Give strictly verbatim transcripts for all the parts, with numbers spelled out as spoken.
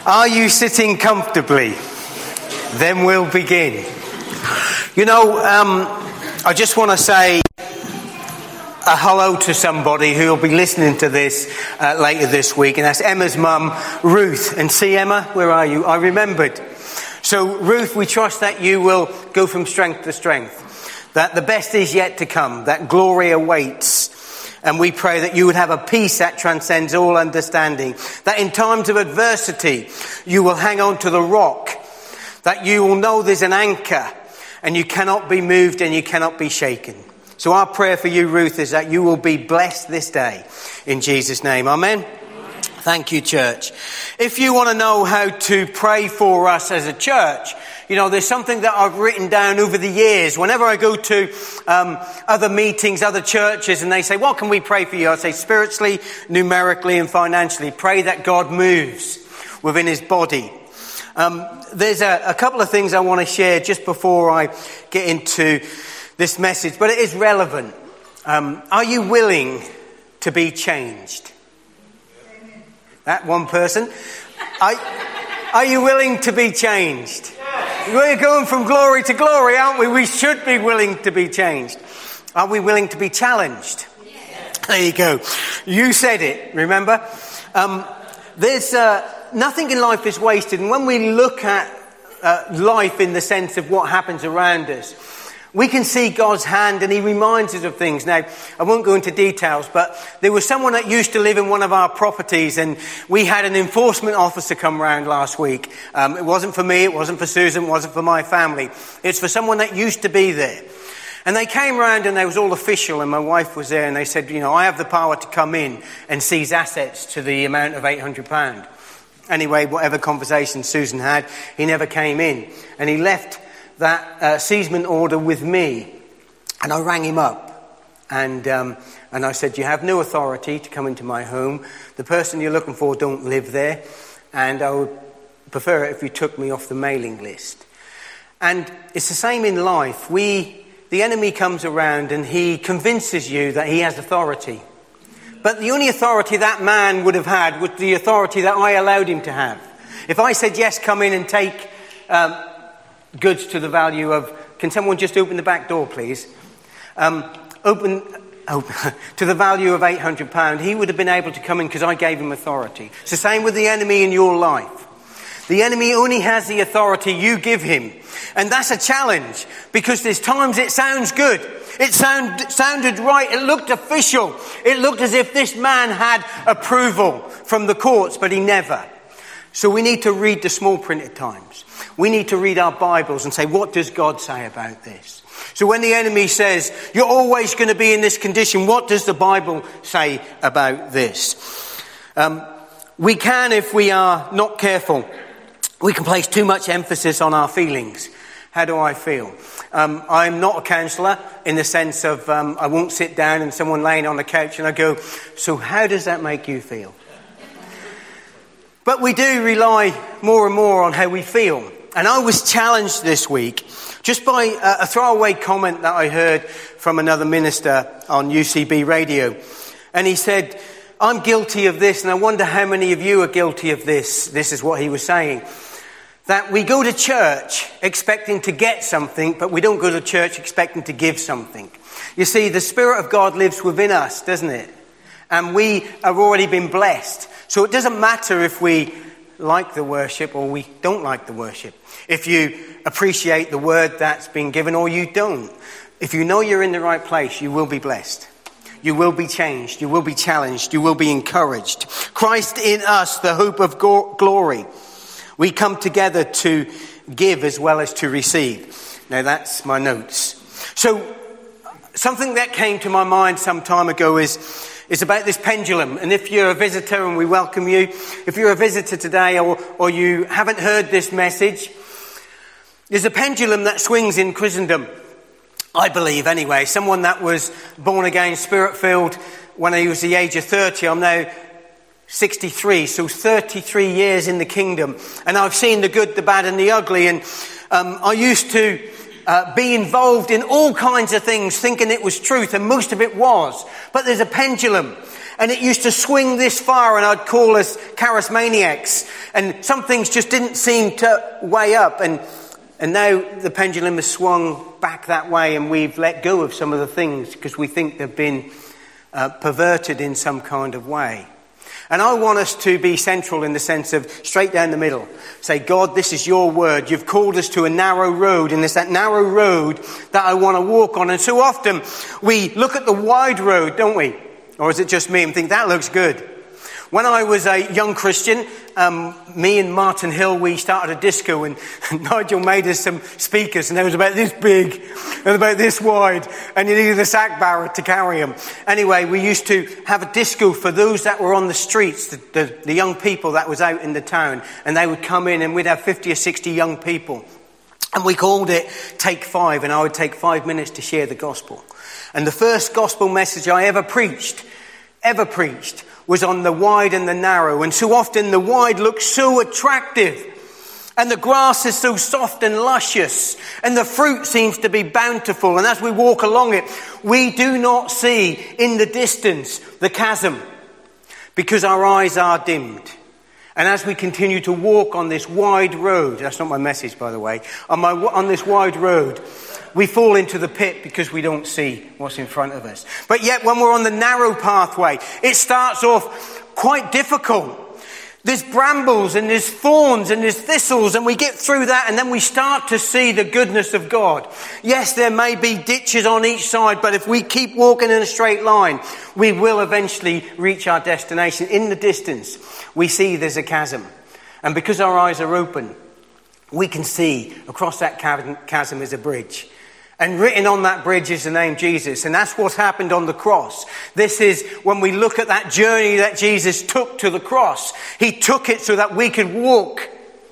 Are you sitting comfortably? Then we'll begin. You know, um, I just want to say a hello to somebody who will be listening to this uh, later this week, and that's Emma's mum, Ruth. And see, Emma, where are you? I remembered. So, Ruth, we trust that you will go from strength to strength, that the best is yet to come, that glory awaits. And we pray that you would have a peace that transcends all understanding, that in times of adversity, you will hang on to the rock, that you will know there's an anchor and you cannot be moved and you cannot be shaken. So our prayer for you, Ruth, is that you will be blessed this day in Jesus' name. Amen. Amen. Thank you, church. If you want to know how to pray for us as a church, you know, there's something that I've written down over the years. Whenever I go to um, other meetings, other churches, and they say, what can we pray for you? I say spiritually, numerically, and financially. Pray that God moves within his body. Um, there's a, a couple of things I want to share just before I get into this message, but it is relevant. Um, are you willing to be changed? That one person. Are, are you willing to be changed? We're going from glory to glory, aren't we? We should be willing to be changed. Are we willing to be challenged? There you go. You said it, remember? Um, there's uh, nothing in life is wasted. And when we look at uh, life in the sense of what happens around us, we can see God's hand, and he reminds us of things. Now, I won't go into details, but there was someone that used to live in one of our properties, and we had an enforcement officer come round last week. Um, it wasn't for me, it wasn't for Susan, it wasn't for my family. It's for someone that used to be there. And they came round and they was all official, and my wife was there, and they said, you know, I have the power to come in and seize assets to the amount of eight hundred pounds. Anyway, whatever conversation Susan had, he never came in. And he left that uh, seizement order with me, and I rang him up, and um, and I said, you have no authority to come into my home. The person you're looking for don't live there, and I would prefer it if you took me off the mailing list. And it's the same in life. We, the enemy comes around and he convinces you that he has authority, but the only authority that man would have had was the authority that I allowed him to have. If I said, yes, come in and take um, goods to the value of, can someone just open the back door, please? Um, open, open to the value of eight hundred pounds, he would have been able to come in because I gave him authority. It's the same with the enemy in your life. The enemy only has the authority you give him. And that's a challenge, because there's times it sounds good. It sound, sounded right. It looked official. It looked as if this man had approval from the courts, but he never. So we need to read the small print at times. We need to read our Bibles and say, what does God say about this? So when the enemy says, you're always going to be in this condition, what does the Bible say about this? Um, we can, if we are not careful, we can place too much emphasis on our feelings. How do I feel? Um, I'm not a counsellor in the sense of um, I won't sit down and someone laying on the couch and I go, so how does that make you feel? But we do rely more and more on how we feel. And I was challenged this week just by a, a throwaway comment that I heard from another minister on U C B radio. And he said, I'm guilty of this, and I wonder how many of you are guilty of this. This is what he was saying. That we go to church expecting to get something, but we don't go to church expecting to give something. You see, the Spirit of God lives within us, doesn't it? And we have already been blessed. So it doesn't matter if we like the worship or we don't like the worship. If you appreciate the word that's been given or you don't. If you know you're in the right place, you will be blessed. You will be changed. You will be challenged. You will be encouraged. Christ in us, the hope of go- glory. We come together to give as well as to receive. Now that's my notes. So something that came to my mind some time ago is It's about this pendulum. And if you're a visitor, and we welcome you, if you're a visitor today or, or you haven't heard this message, there's a pendulum that swings in Christendom, I believe anyway. Someone that was born again, spirit-filled when he was the age of thirty. I'm now sixty-three, so thirty-three years in the kingdom. And I've seen the good, the bad and the ugly. And um, I used to Uh, be involved in all kinds of things thinking it was truth, and most of it was. But there's a pendulum, And it used to swing this far, and I'd call us charismaniacs. And some things just didn't seem to weigh up. And and now the pendulum has swung back that way, and we've let go of some of the things because we think they've been uh, perverted in some kind of way. And I want us to be central in the sense of straight down the middle. Say, God, this is your word. You've called us to a narrow road, and it's that narrow road that I want to walk on. And so often we look at the wide road, don't we? Or is it just me and think, that looks good? When I was a young Christian, um, me and Martin Hill, we started a disco, and Nigel made us some speakers, and they was about this big and about this wide, and you needed a sack barrett to carry them. Anyway, we used to have a disco for those that were on the streets, the, the, the young people that was out in the town, and they would come in, and we'd have fifty or sixty young people. And we called it Take Five, and I would take five minutes to share the gospel. And the first gospel message I ever preached, ever preached, was on the wide and the narrow. And so often the wide looks so attractive, and the grass is so soft and luscious, and the fruit seems to be bountiful. And as we walk along it, we do not see in the distance the chasm, because our eyes are dimmed. And as we continue to walk on this wide road, that's not my message, by the way, on, my, on this wide road, we fall into the pit because we don't see what's in front of us. But yet when we're on the narrow pathway, it starts off quite difficult. There's brambles and there's thorns and there's thistles, and we get through that, and then we start to see the goodness of God. Yes, there may be ditches on each side, but if we keep walking in a straight line, we will eventually reach our destination. In the distance, we see there's a chasm. And because our eyes are open, we can see across that chasm is a bridge. And written on that bridge is the name Jesus. And that's what's happened on the cross. This is when we look at that journey that Jesus took to the cross. He took it so that we could walk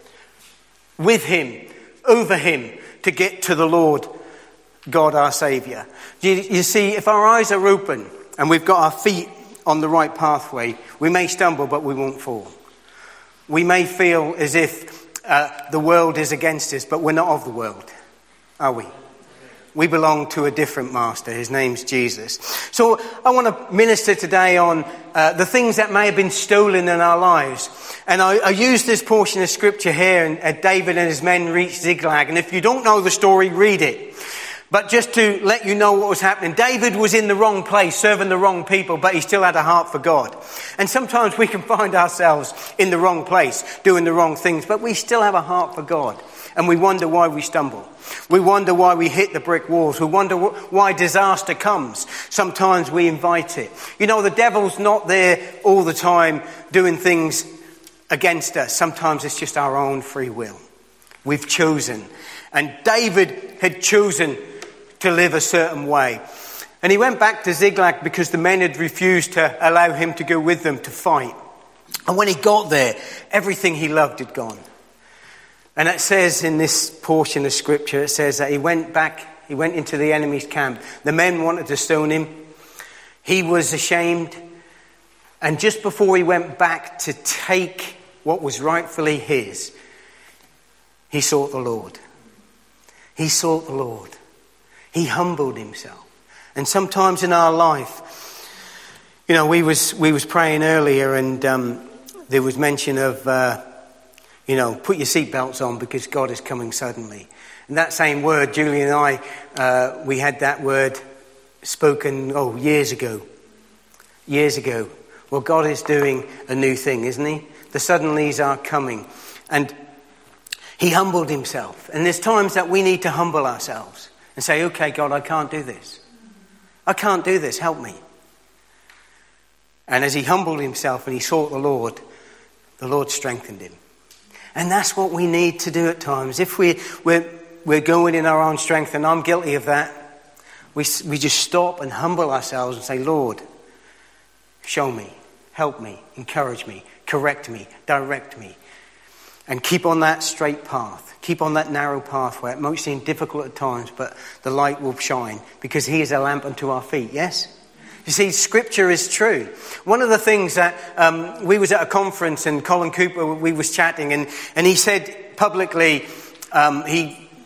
with him, over him, to get to the Lord God our Saviour. You, you see, if our eyes are open and we've got our feet on the right pathway, we may stumble, but we won't fall. We may feel as if uh, the world is against us, but we're not of the world, are we? We belong to a different master. His name's Jesus. So I want to minister today on uh, the things that may have been stolen in our lives. And I, I use this portion of scripture here, and uh, David and his men reached Ziklag. And if you don't know the story, read it. But just to let you know what was happening, David was in the wrong place, serving the wrong people, but he still had a heart for God. And sometimes we can find ourselves in the wrong place, doing the wrong things, but we still have a heart for God. And we wonder why we stumble. We wonder why we hit the brick walls. We wonder wh- why disaster comes. Sometimes we invite it. You know, the devil's not there all the time doing things against us. Sometimes it's just our own free will. We've chosen. And David had chosen to live a certain way. And he went back to Ziklag because the men had refused to allow him to go with them to fight. And when he got there, everything he loved had gone. And it says in this portion of scripture, it says that he went back, he went into the enemy's camp. The men wanted to stone him. He was ashamed. And just before he went back to take what was rightfully his, he sought the Lord. He sought the Lord. He humbled himself. And sometimes in our life, you know, we was we was praying earlier, and um, there was mention of, uh, you know, put your seatbelts on because God is coming suddenly. And that same word, Julie and I, uh, we had that word spoken, oh, years ago. Years ago. Well, God is doing a new thing, isn't he? The suddenlies are coming. And he humbled himself. And there's times that we need to humble ourselves and say, okay, God, I can't do this. I can't do this. Help me. And as he humbled himself and he sought the Lord, the Lord strengthened him. And that's what we need to do at times. If we, we're, we're going in our own strength, and I'm guilty of that, we, we just stop and humble ourselves and say, Lord, show me, help me, encourage me, correct me, direct me. And keep on that straight path. Keep on that narrow path where it might seem difficult at times, but the light will shine because he is a lamp unto our feet, yes? You see, Scripture is true. One of the things that um, we was at a conference, and Colin Cooper, we was chatting, and, and he said publicly, um, he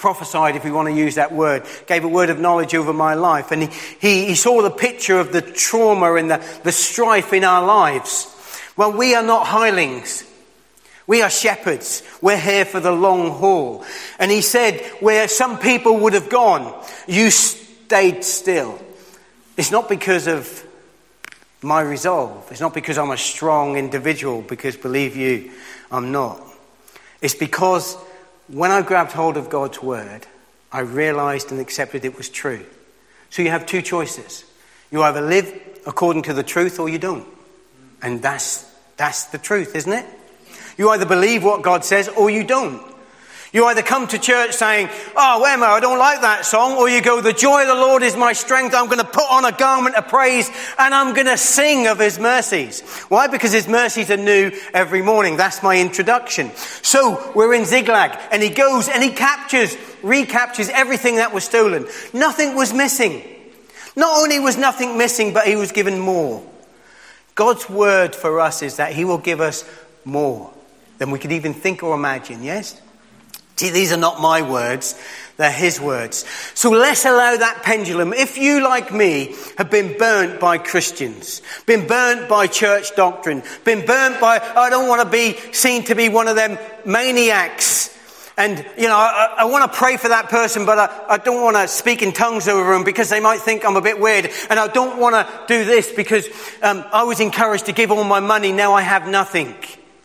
prophesied, if we want to use that word, gave a word of knowledge over my life. And he, he, he saw the picture of the trauma and the, the strife in our lives. Well, we are not hirelings. We are shepherds. We're here for the long haul. And he said, where some people would have gone, you stayed still. It's not because of my resolve. It's not because I'm a strong individual, because believe you, I'm not. It's because when I grabbed hold of God's word, I realized and accepted it was true. So you have two choices. You either live according to the truth or you don't. And that's that's the truth, isn't it? You either believe what God says or you don't. You either come to church saying, oh, Emma, I don't like that song. Or you go, the joy of the Lord is my strength. I'm going to put on a garment of praise and I'm going to sing of his mercies. Why? Because his mercies are new every morning. That's my introduction. So we're in Ziklag and he goes and he captures, recaptures everything that was stolen. Nothing was missing. Not only was nothing missing, but he was given more. God's word for us is that he will give us more than we could even think or imagine, yes? See, these are not my words, they're his words. So let's allow that pendulum. If you, like me, have been burnt by Christians, been burnt by church doctrine, been burnt by, I don't want to be seen to be one of them maniacs. And, you know, I, I want to pray for that person, but I, I don't want to speak in tongues over them because they might think I'm a bit weird. And I don't want to do this because um, I was encouraged to give all my money, now I have nothing.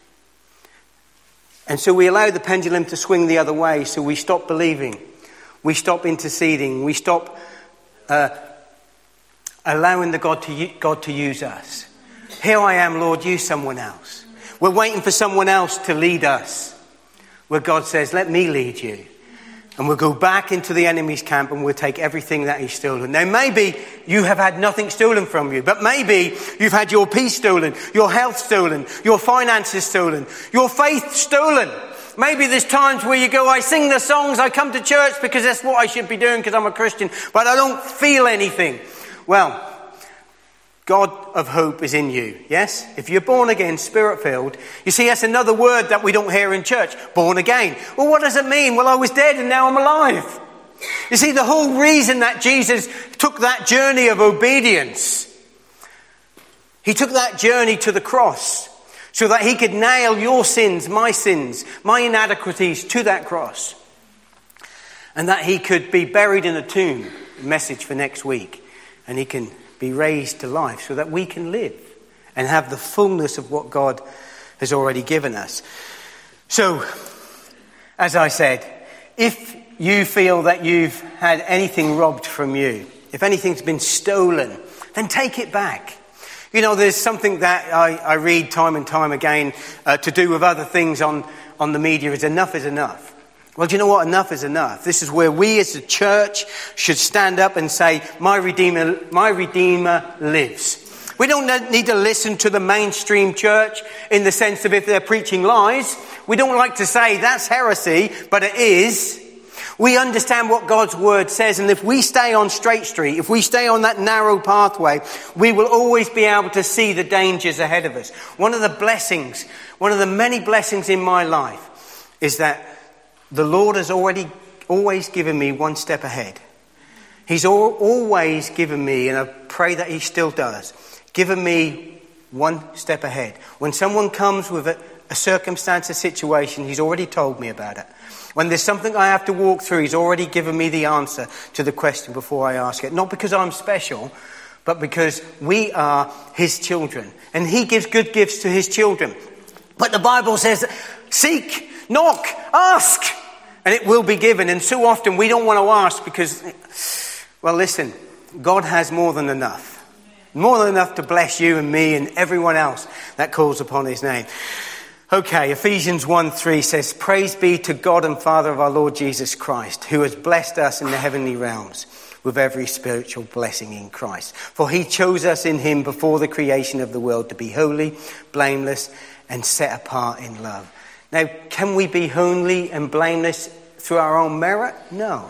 And so we allow the pendulum to swing the other way. So we stop believing. We stop interceding. We stop uh, allowing the God to, God to use us. Here I am, Lord, use someone else. We're waiting for someone else to lead us. Where God says, let me lead you. And we'll go back into the enemy's camp and we'll take everything that he's stolen. Now maybe you have had nothing stolen from you, but maybe you've had your peace stolen, your health stolen, your finances stolen, your faith stolen. Maybe there's times where you go, I sing the songs, I come to church because that's what I should be doing because I'm a Christian, but I don't feel anything. Well, God of hope is in you, yes? If you're born again, spirit-filled, you see, that's another word that we don't hear in church, born again. Well, what does it mean? Well, I was dead and now I'm alive. You see, the whole reason that Jesus took that journey of obedience, he took that journey to the cross so that he could nail your sins, my sins, my inadequacies to that cross. And that he could be buried in a tomb, message for next week, and he can be raised to life so that we can live and have the fullness of what God has already given us. So, as I said, if you feel that you've had anything robbed from you, if anything's been stolen, then take it back. You know, there's something that I, I read time and time again uh, to do with other things on, on the media is enough is enough. Well, do you know what? Enough is enough. This is where we as a church should stand up and say, my Redeemer, my Redeemer lives. We don't need to listen to the mainstream church in the sense of if they're preaching lies. We don't like to say that's heresy, but it is. We understand what God's word says, and if we stay on Straight Street, if we stay on that narrow pathway, we will always be able to see the dangers ahead of us. One of the blessings, one of the many blessings in my life is that the Lord has already always given me one step ahead. He's al- always given me, and I pray that he still does, given me one step ahead. When someone comes with a, a circumstance, a situation, he's already told me about it. When there's something I have to walk through, he's already given me the answer to the question before I ask it. Not because I'm special, but because we are his children. And he gives good gifts to his children. But the Bible says, seek, knock, ask, and it will be given. And so often we don't want to ask because, well, listen, God has more than enough. More than enough to bless you and me and everyone else that calls upon his name. Okay, Ephesians one three says, praise be to God and Father of our Lord Jesus Christ, who has blessed us in the heavenly realms with every spiritual blessing in Christ. For he chose us in him before the creation of the world to be holy, blameless, and set apart in love. Now, can we be holy and blameless through our own merit? No.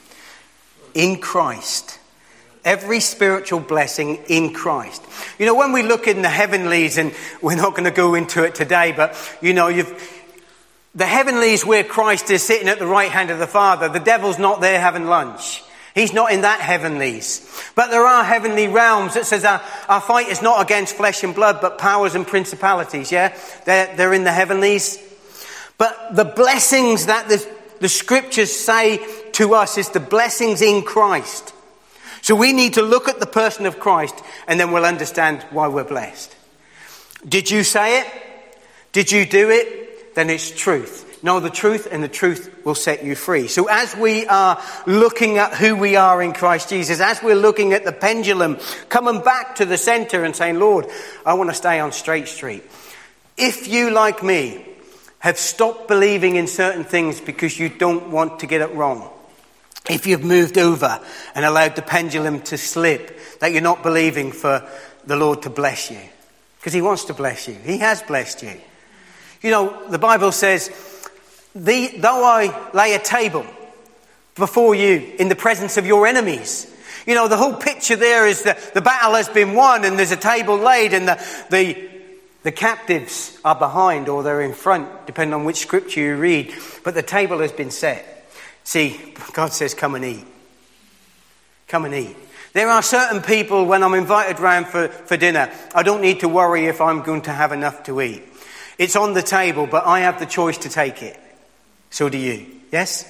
In Christ. Every spiritual blessing in Christ. You know, when we look in the heavenlies, and we're not going to go into it today, but, you know, you've The heavenlies where Christ is sitting at the right hand of the Father. The devil's not there having lunch. He's not in that heavenlies. But there are heavenly realms that says our, our fight is not against flesh and blood, but powers and principalities, yeah? They're, they're in the heavenlies. But the blessings that the, the scriptures say to us is the blessings in Christ. So we need to look at the person of Christ and then we'll understand why we're blessed. Did you say it? Did you do it? Then it's truth. Know the truth and the truth will set you free. So as we are looking at who we are in Christ Jesus, as we're looking at the pendulum, coming back to the center and saying, Lord, I want to stay on straight street. If you, like me, have stopped believing in certain things because you don't want to get it wrong, if you've moved over and allowed the pendulum to slip, that you're not believing for the Lord to bless you, because he wants to bless you. He has blessed you. You know, the Bible says, The, though I lay a table before you in the presence of your enemies. You know, the whole picture there is that the battle has been won and there's a table laid and the, the, the captives are behind or they're in front, depending on which scripture you read. But the table has been set. See, God says, come and eat. Come and eat. There are certain people, when I'm invited round for, for dinner, I don't need to worry if I'm going to have enough to eat. It's on the table, but I have the choice to take it. So do you. Yes?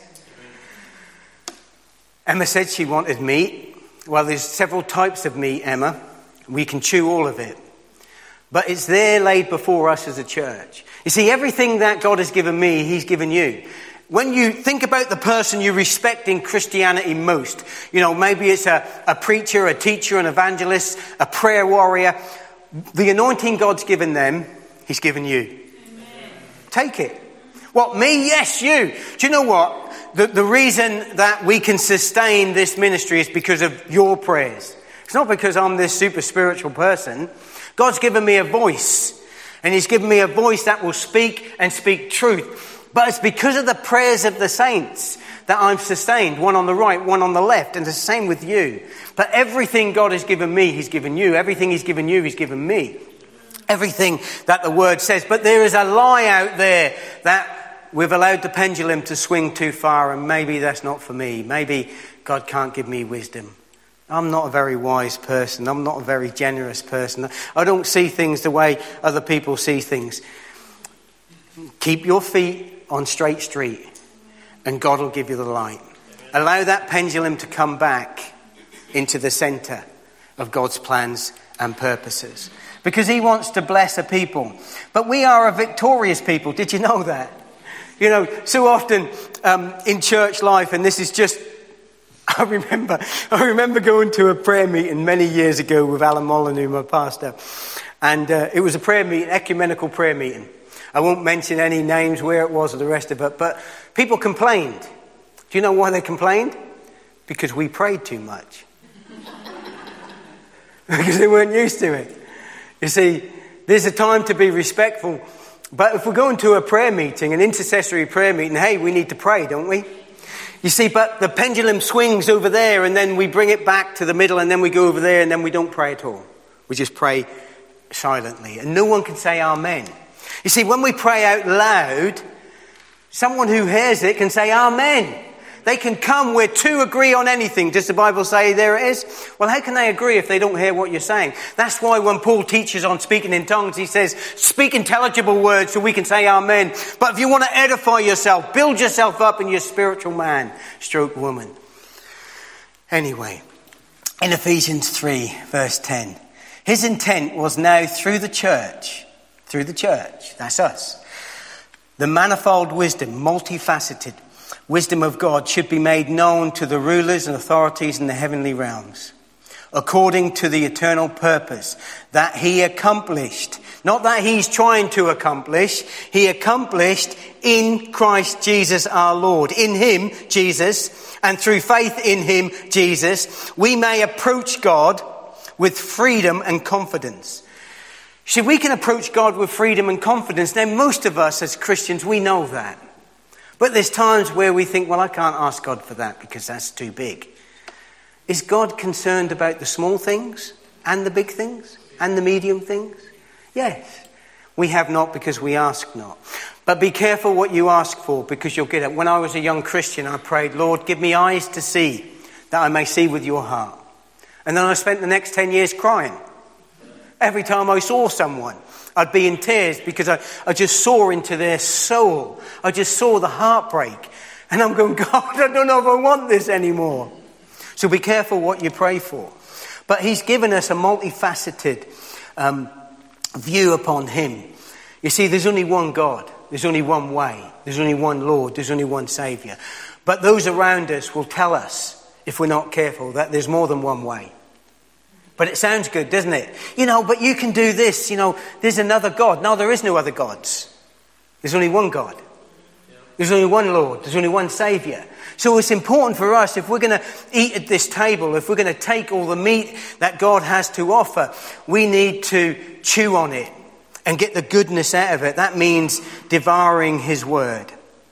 Emma said she wanted meat. Well, there's several types of meat, Emma. We can chew all of it. But it's there laid before us as a church. You see, everything that God has given me, he's given you. When you think about the person you respect in Christianity most, you know, maybe it's a, a preacher, a teacher, an evangelist, a prayer warrior. The anointing God's given them, he's given you. Amen. Take it. What, me? Yes, you. Do you know what? The, the reason that we can sustain this ministry is because of your prayers. It's not because I'm this super spiritual person. God's given me a voice. And he's given me a voice that will speak and speak truth. But it's because of the prayers of the saints that I'm sustained. One on the right, one on the left. And the same with you. But everything God has given me, he's given you. Everything he's given you, he's given me. Everything that the word says. But there is a lie out there that we've allowed the pendulum to swing too far, and maybe that's not for me. Maybe God can't give me wisdom. I'm not a very wise person. I'm not a very generous person. I don't see things the way other people see things. Keep your feet on straight street, and God will give you the light. Allow that pendulum to come back into the center of God's plans and purposes. Because he wants to bless a people. But we are a victorious people. Did you know that? You know, so often um, in church life, and this is just, I remember, I remember going to a prayer meeting many years ago with Alan Molyneux, my pastor, and uh, it was a prayer meeting, ecumenical prayer meeting. I won't mention any names, where it was, or the rest of it, but people complained. Do you know why they complained? Because we prayed too much. Because they weren't used to it. You see, there's a time to be respectful. But if we're going to a prayer meeting, an intercessory prayer meeting, hey, we need to pray, don't we? You see, but the pendulum swings over there and then we bring it back to the middle and then we go over there and then we don't pray at all. We just pray silently. And no one can say amen. You see, when we pray out loud, someone who hears it can say amen. They can come where two agree on anything. Does the Bible say there it is? Well, how can they agree if they don't hear what you're saying? That's why when Paul teaches on speaking in tongues, he says, speak intelligible words so we can say amen. But if you want to edify yourself, build yourself up in your spiritual man, stroke woman. Anyway, in Ephesians three, verse ten, his intent was now through the church, through the church, that's us, the manifold wisdom, multifaceted, wisdom of God should be made known to the rulers and authorities in the heavenly realms, according to the eternal purpose that he accomplished. Not that he's trying to accomplish, he accomplished in Christ Jesus our Lord. In him, Jesus, and through faith in him, Jesus, we may approach God with freedom and confidence. See, we can approach God with freedom and confidence. Now, most of us as Christians, we know that. But there's times where we think, well, I can't ask God for that because that's too big. Is God concerned about the small things and the big things and the medium things? Yes. We have not because we ask not. But be careful what you ask for, because you'll get it. When I was a young Christian, I prayed, Lord, give me eyes to see, that I may see with your heart. And then I spent the next ten years crying. Every time I saw someone, I'd be in tears because I, I just saw into their soul. I just saw the heartbreak. And I'm going, God, I don't know if I want this anymore. So be careful what you pray for. But he's given us a multifaceted um, view upon him. You see, there's only one God. There's only one way. There's only one Lord. There's only one Saviour. But those around us will tell us, if we're not careful, that there's more than one way. But it sounds good, doesn't it? You know, but you can do this. You know, there's another God. No, there is no other gods. There's only one God. There's only one Lord. There's only one Saviour. So it's important for us, if we're going to eat at this table, if we're going to take all the meat that God has to offer, we need to chew on it and get the goodness out of it. That means devouring his word.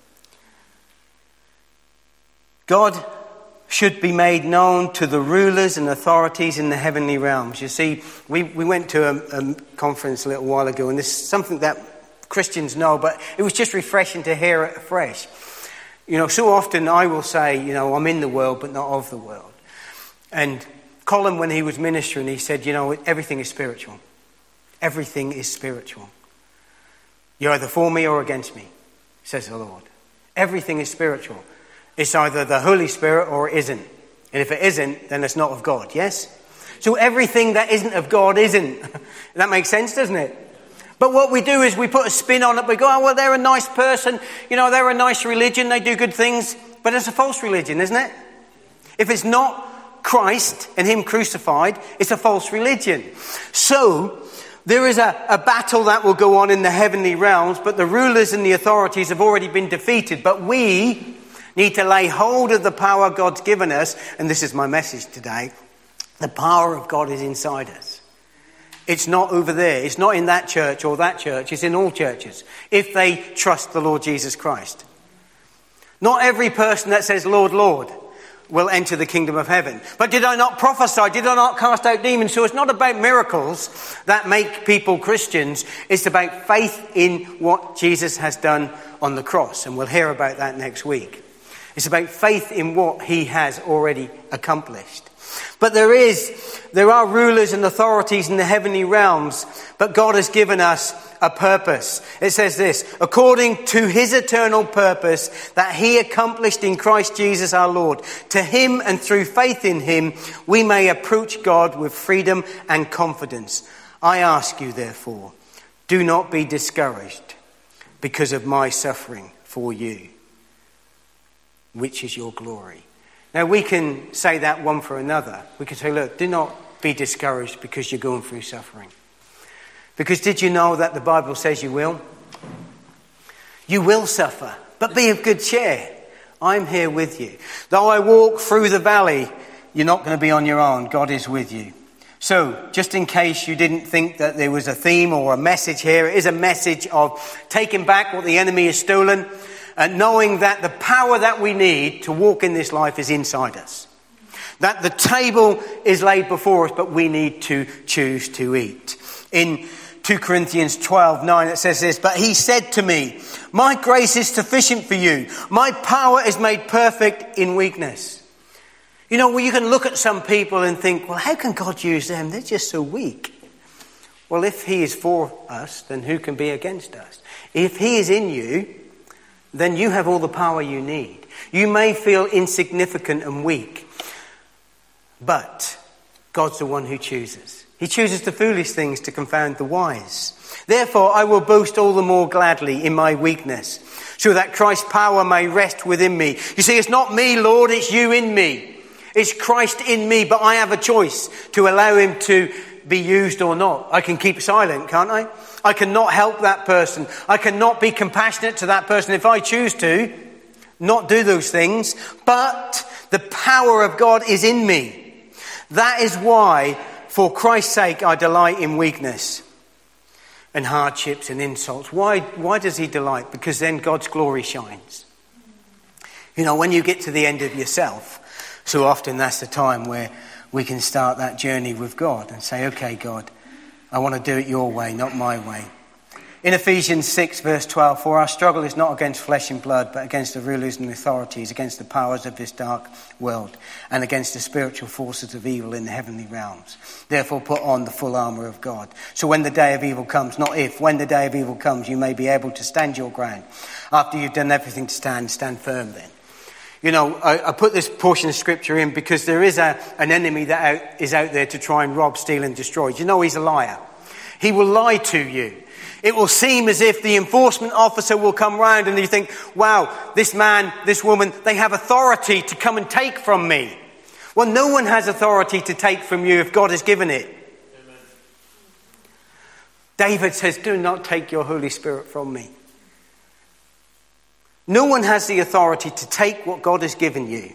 God should be made known to the rulers and authorities in the heavenly realms. You see, we, we went to a, a conference a little while ago, and this is something that Christians know, but it was just refreshing to hear it afresh. You know, so often I will say, you know, I'm in the world, but not of the world. And Colin, when he was ministering, he said, you know, everything is spiritual. Everything is spiritual. You're either for me or against me, says the Lord. Everything is spiritual. It's either the Holy Spirit or it isn't. And if it isn't, then it's not of God, yes? So everything that isn't of God isn't. That makes sense, doesn't it? But what we do is we put a spin on it. We go, oh, well, they're a nice person. You know, they're a nice religion. They do good things. But it's a false religion, isn't it? If it's not Christ and him crucified, it's a false religion. So there is a, a battle that will go on in the heavenly realms, but the rulers and the authorities have already been defeated. But we need to lay hold of the power God's given us. And this is my message today. The power of God is inside us. It's not over there. It's not in that church or that church. It's in all churches, if they trust the Lord Jesus Christ. Not every person that says, Lord, Lord, will enter the kingdom of heaven. But did I not prophesy? Did I not cast out demons? So it's not about miracles that make people Christians. It's about faith in what Jesus has done on the cross. And we'll hear about that next week. It's about faith in what he has already accomplished. But there is, there are rulers and authorities in the heavenly realms, but God has given us a purpose. It says this, according to his eternal purpose that he accomplished in Christ Jesus our Lord. To him and through faith in him, we may approach God with freedom and confidence. I ask you, therefore, do not be discouraged because of my suffering for you, which is your glory. Now, we can say that one for another. We can say, look, do not be discouraged because you're going through suffering. Because did you know that the Bible says you will? You will suffer, but be of good cheer. I'm here with you. Though I walk through the valley, you're not going to be on your own. God is with you. So, just in case you didn't think that there was a theme or a message here, it is a message of taking back what the enemy has stolen, and knowing that the power that we need to walk in this life is inside us. That the table is laid before us, but we need to choose to eat. In two Corinthians twelve nine it says this, but he said to me, my grace is sufficient for you. My power is made perfect in weakness. You know, well, you can look at some people and think, well, how can God use them? They're just so weak. Well, if he is for us, then who can be against us? If he is in you, then you have all the power you need. You may feel insignificant and weak, but God's the one who chooses. He chooses the foolish things to confound the wise. Therefore, I will boast all the more gladly in my weakness, so that Christ's power may rest within me. You see, it's not me, Lord, it's you in me. It's Christ in me, but I have a choice to allow him to be used or not. I can keep silent, can't I? I cannot help that person. I cannot be compassionate to that person if I choose to not do those things. But the power of God is in me. That is why, for Christ's sake, I delight in weakness and hardships and insults. Why, why does he delight? Because then God's glory shines. You know, when you get to the end of yourself, so often that's the time where we can start that journey with God and say, okay, God, I want to do it your way, not my way. In Ephesians six verse twelve, for our struggle is not against flesh and blood, but against the rulers and authorities, against the powers of this dark world, and against the spiritual forces of evil in the heavenly realms. Therefore put on the full armour of God. So when the day of evil comes, not if, when the day of evil comes, you may be able to stand your ground. After you've done everything to stand, stand firm then. You know, I, I put this portion of scripture in because there is a, an enemy that out, is out there to try and rob, steal and destroy. You know he's a liar. He will lie to you. It will seem as if the enforcement officer will come round and you think, wow, this man, this woman, they have authority to come and take from me. Well, no one has authority to take from you if God has given it. Amen. David says, do not take your Holy Spirit from me. No one has the authority to take what God has given you.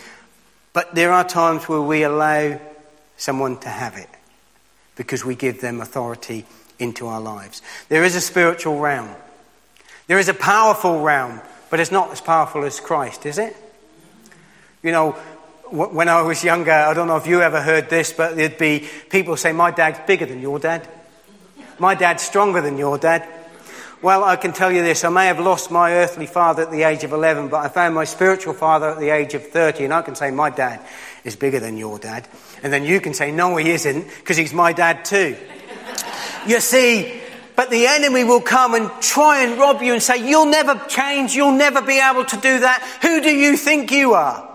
But there are times where we allow someone to have it because we give them authority into our lives. There is a spiritual realm. There is a powerful realm, but it's not as powerful as Christ, is it? You know, when I was younger, I don't know if you ever heard this, but there'd be people say, my dad's bigger than your dad. My dad's stronger than your dad. Well, I can tell you this, I may have lost my earthly father at the age of eleven, but I found my spiritual father at the age of thirty, and I can say my dad is bigger than your dad. And then you can say, no, he isn't, because he's my dad too. You see, but the enemy will come and try and rob you and say, you'll never change, you'll never be able to do that. Who do you think you are?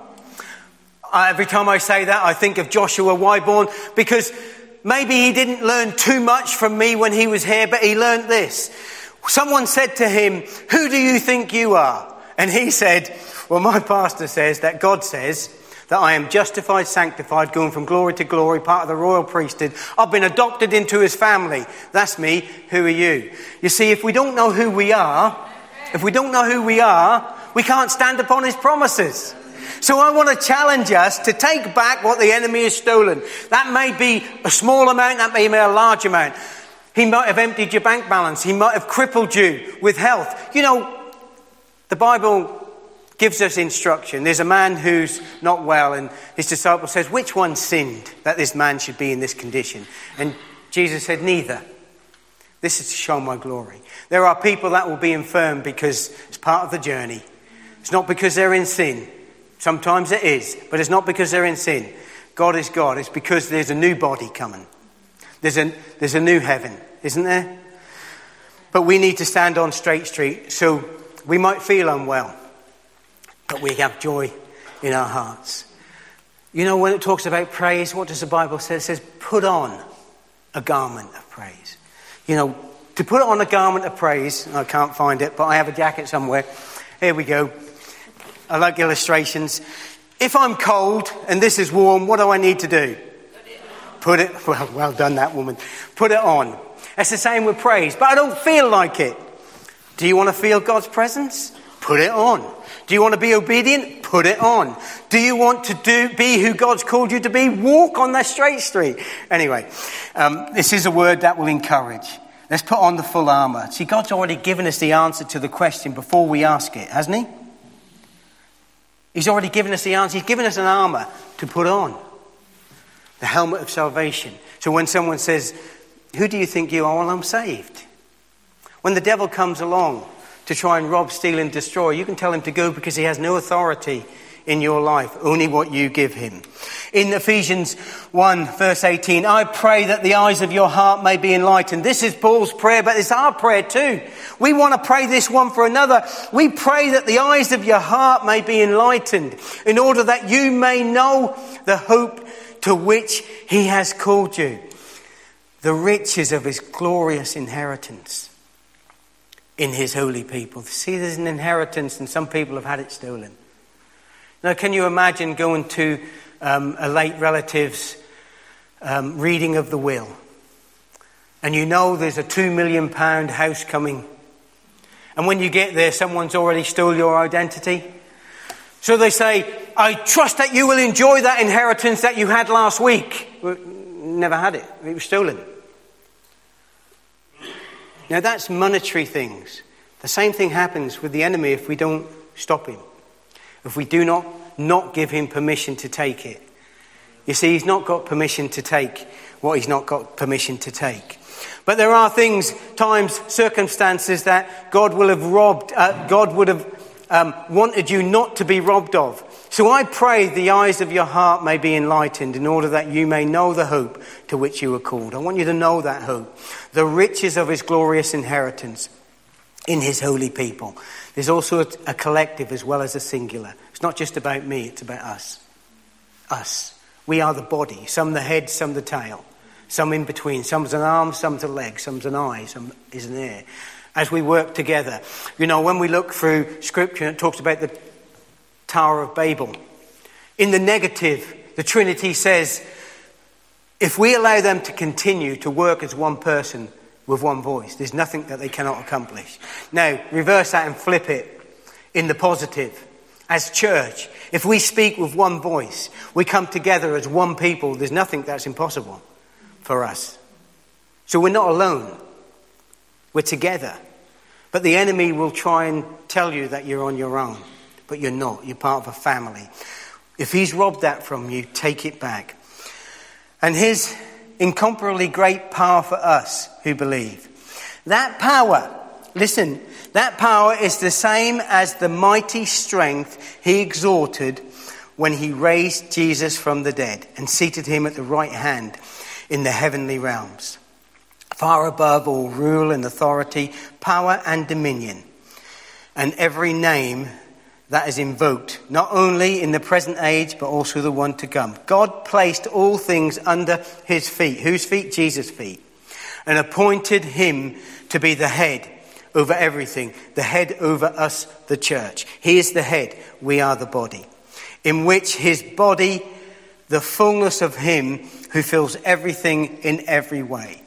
Every time I say that, I think of Joshua Wyborn, because maybe he didn't learn too much from me when he was here, but he learned this. Someone said to him, who do you think you are? And he said, well, my pastor says that God says that I am justified, sanctified, going from glory to glory, part of the royal priesthood. I've been adopted into his family. That's me. Who are you? You see, if we don't know who we are, if we don't know who we are, we can't stand upon his promises. So I want to challenge us to take back what the enemy has stolen. That may be a small amount, that may be a large amount. He might have emptied your bank balance. He might have crippled you with health. You know, the Bible gives us instruction. There's a man who's not well, and his disciple says, which one sinned that this man should be in this condition? And Jesus said, neither. This is to show my glory. There are people that will be infirm because it's part of the journey. It's not because they're in sin. Sometimes it is, but it's not because they're in sin. God is God. It's because there's a new body coming. There's a, there's a new heaven, isn't there? But we need to stand on straight street. So we might feel unwell, but we have joy in our hearts. You know, when it talks about praise, what does the Bible say? It says, put on a garment of praise. You know, to put on a garment of praise, I can't find it, but I have a jacket somewhere. Here we go. I like illustrations. If I'm cold and this is warm, what do I need to do? Put it, well, well done that woman. Put it on. It's the same with praise, but I don't feel like it. Do you want to feel God's presence? Put it on. Do you want to be obedient? Put it on. Do you want to do be who God's called you to be? Walk on that straight street. Anyway, um, this is a word that will encourage. Let's put on the full armour. See, God's already given us the answer to the question before we ask it, hasn't he? He's already given us the answer. He's given us an armour to put on. The helmet of salvation. So when someone says, who do you think you are? Well, I'm saved. When the devil comes along to try and rob, steal and destroy, you can tell him to go because he has no authority in your life, only what you give him. In Ephesians one verse eighteen, I pray that the eyes of your heart may be enlightened. This is Paul's prayer, but it's our prayer too. We want to pray this one for another. We pray that the eyes of your heart may be enlightened in order that you may know the hope to which he has called you, the riches of his glorious inheritance in his holy people. See, there's an inheritance and some people have had it stolen. Now, can you imagine going to um, a late relative's um, reading of the will, and you know there's a two million pound house coming, and when you get there, someone's already stole your identity? So they say, I trust that you will enjoy that inheritance that you had last week. Well, never had it. It was stolen. Now that's monetary things. The same thing happens with the enemy if we don't stop him. If we do not, not give him permission to take it. You see, he's not got permission to take what he's not got permission to take. But there are things, times, circumstances that God will have robbed, uh, God would have um, wanted you not to be robbed of. So I pray the eyes of your heart may be enlightened in order that you may know the hope to which you were called. I want you to know that hope, the riches of his glorious inheritance in his holy people. There's also a, a collective as well as a singular. It's not just about me, it's about us. Us. We are the body. Some the head, some the tail. Some in between. Some's an arm, some's a leg, some's an eye, some is an ear. As we work together. You know, when we look through Scripture, it talks about the Tower of Babel. In the negative, the Trinity says, if we allow them to continue to work as one person with one voice, there's nothing that they cannot accomplish. Now, reverse that and flip it in the positive. As church, if we speak with one voice, we come together as one people, there's nothing that's impossible for us. So we're not alone. We're together. But the enemy will try and tell you that you're on your own. But you're not. You're part of a family. If he's robbed that from you, take it back. And his incomparably great power for us who believe. That power, listen, that power is the same as the mighty strength he exerted when he raised Jesus from the dead and seated him at the right hand in the heavenly realms, far above all rule and authority, power and dominion, and every name that is invoked, not only in the present age, but also the one to come. God placed all things under his feet. Whose feet? Jesus' feet. And appointed him to be the head over everything, the head over us, the church. He is the head, we are the body, in which his body, the fullness of him who fills everything in every way.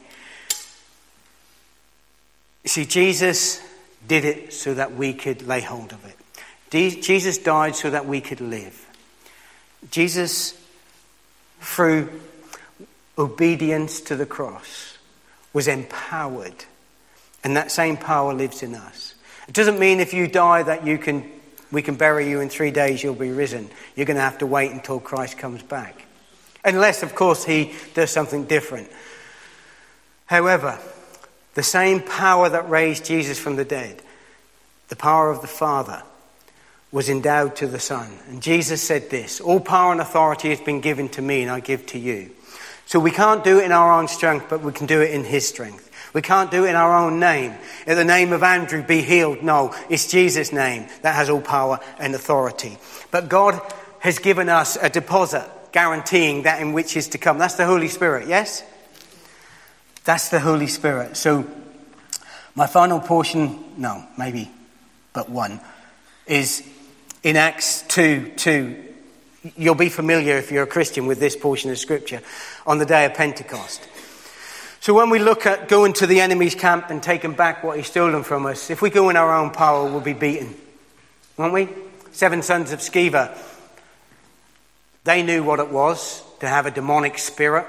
You see, Jesus did it so that we could lay hold of it. Jesus died so that we could live. Jesus, through obedience to the cross, was empowered. And that same power lives in us. It doesn't mean if you die that you can, we can bury you in three days, you'll be risen. You're going to have to wait until Christ comes back. Unless, of course, he does something different. However, the same power that raised Jesus from the dead, the power of the Father, was endowed to the Son. And Jesus said this, all power and authority has been given to me and I give to you. So we can't do it in our own strength, but we can do it in his strength. We can't do it in our own name. In the name of Andrew, be healed. No, it's Jesus' name that has all power and authority. But God has given us a deposit guaranteeing that in which is to come. That's the Holy Spirit, yes? That's the Holy Spirit. So my final portion, no, maybe but one, is in Acts two two. You'll be familiar if you're a Christian with this portion of Scripture on the day of Pentecost. So when we look at going to the enemy's camp and taking back what he's stolen from us, if we go in our own power, we'll be beaten. Won't we? Seven sons of Sceva. They knew what it was to have a demonic spirit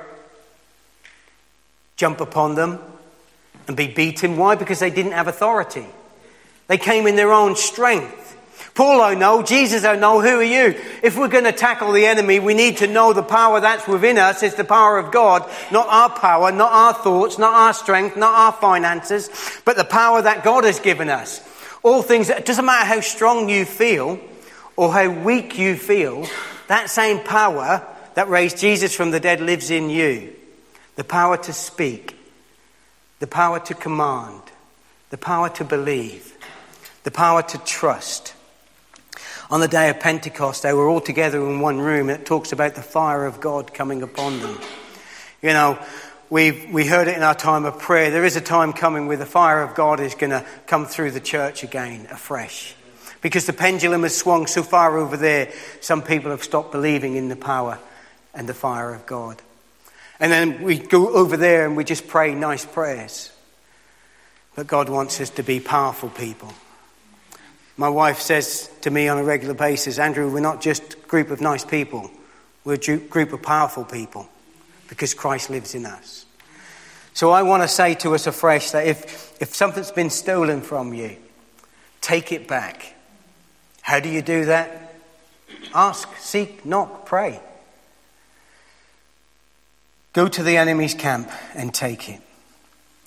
jump upon them and be beaten. Why? Because they didn't have authority. They came in their own strength. Paul, I know. Jesus, I know. Who are you? If we're going to tackle the enemy, we need to know the power that's within us is the power of God, not our power, not our thoughts, not our strength, not our finances, but the power that God has given us. All things, it doesn't matter how strong you feel or how weak you feel, that same power that raised Jesus from the dead lives in you. The power to speak, the power to command, the power to believe, the power to trust. On the day of Pentecost, they were all together in one room, and it talks about the fire of God coming upon them. You know, we we heard it in our time of prayer. There is a time coming where the fire of God is going to come through the church again, afresh. Because the pendulum has swung so far over there, some people have stopped believing in the power and the fire of God. And then we go over there and we just pray nice prayers. But God wants us to be powerful people. My wife says to me on a regular basis, Andrew, we're not just a group of nice people. We're a group of powerful people because Christ lives in us. So I want to say to us afresh that if, if something's been stolen from you, take it back. How do you do that? Ask, seek, knock, pray. Go to the enemy's camp and take it.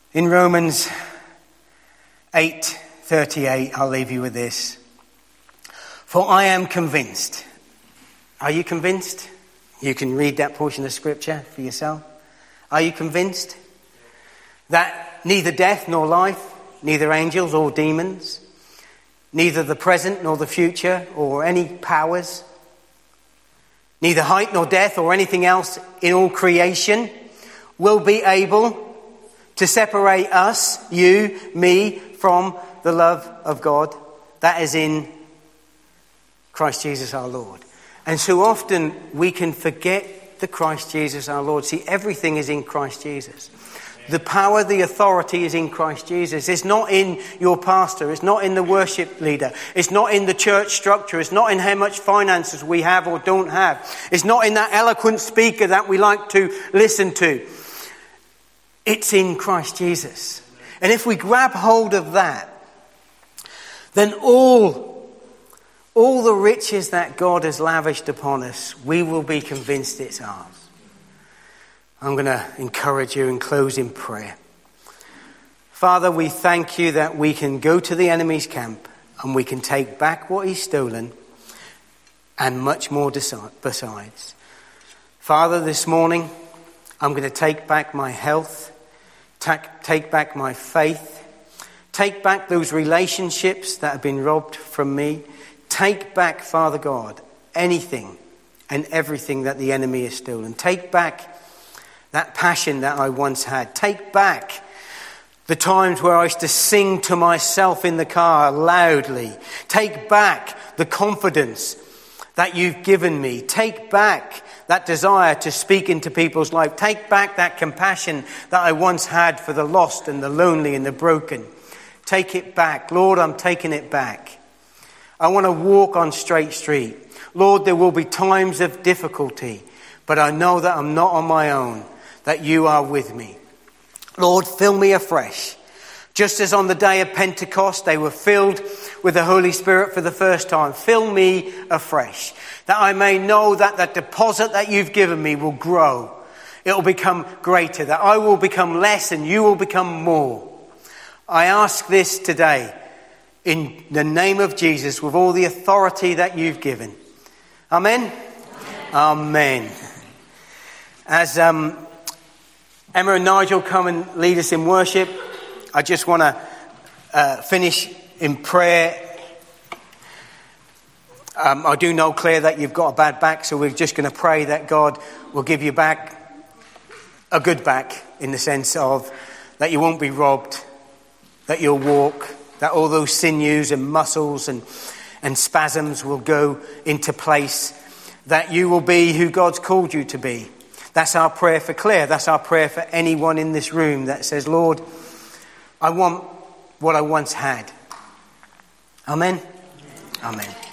In Romans eight thirty-eight, I'll leave you with this. For I am convinced. Are you convinced? You can read that portion of scripture for yourself. Are you convinced that neither death nor life, neither angels or demons, neither the present nor the future or any powers, neither height nor depth or anything else in all creation will be able to separate us, you, me, from the love of God that is in Christ Jesus our Lord? And so often we can forget the Christ Jesus our Lord. See, everything is in Christ Jesus. The power, the authority is in Christ Jesus. It's not in your pastor. It's not in the worship leader. It's not in the church structure. It's not in how much finances we have or don't have. It's not in that eloquent speaker that we like to listen to. It's in Christ Jesus. And if we grab hold of that, then all, all the riches that God has lavished upon us, we will be convinced it's ours. I'm going to encourage you and close in prayer. Father, we thank you that we can go to the enemy's camp and we can take back what he's stolen and much more besides. Father, this morning, I'm going to take back my health, take back my faith, take back those relationships that have been robbed from me. Take back, Father God, anything and everything that the enemy has stolen. Take back that passion that I once had. Take back the times where I used to sing to myself in the car loudly. Take back the confidence that you've given me. Take back that desire to speak into people's life. Take back that compassion that I once had for the lost and the lonely and the broken. Take it back. Lord, I'm taking it back. I want to walk on straight street. Lord, there will be times of difficulty, but I know that I'm not on my own, that you are with me. Lord, fill me afresh. Just as on the day of Pentecost, they were filled with the Holy Spirit for the first time. Fill me afresh, that I may know that the deposit that you've given me will grow. It will become greater, that I will become less and you will become more. I ask this today in the name of Jesus with all the authority that you've given. Amen? Amen. Amen. As um, Emma and Nigel come and lead us in worship, I just want to uh, finish in prayer. Um, I do know, Claire, that you've got a bad back, so we're just going to pray that God will give you back a good back, in the sense of that you won't be robbed, that you'll walk, that all those sinews and muscles and, and spasms will go into place, that you will be who God's called you to be. That's our prayer for Claire. That's our prayer for anyone in this room that says, Lord, I want what I once had. Amen? Amen. Amen.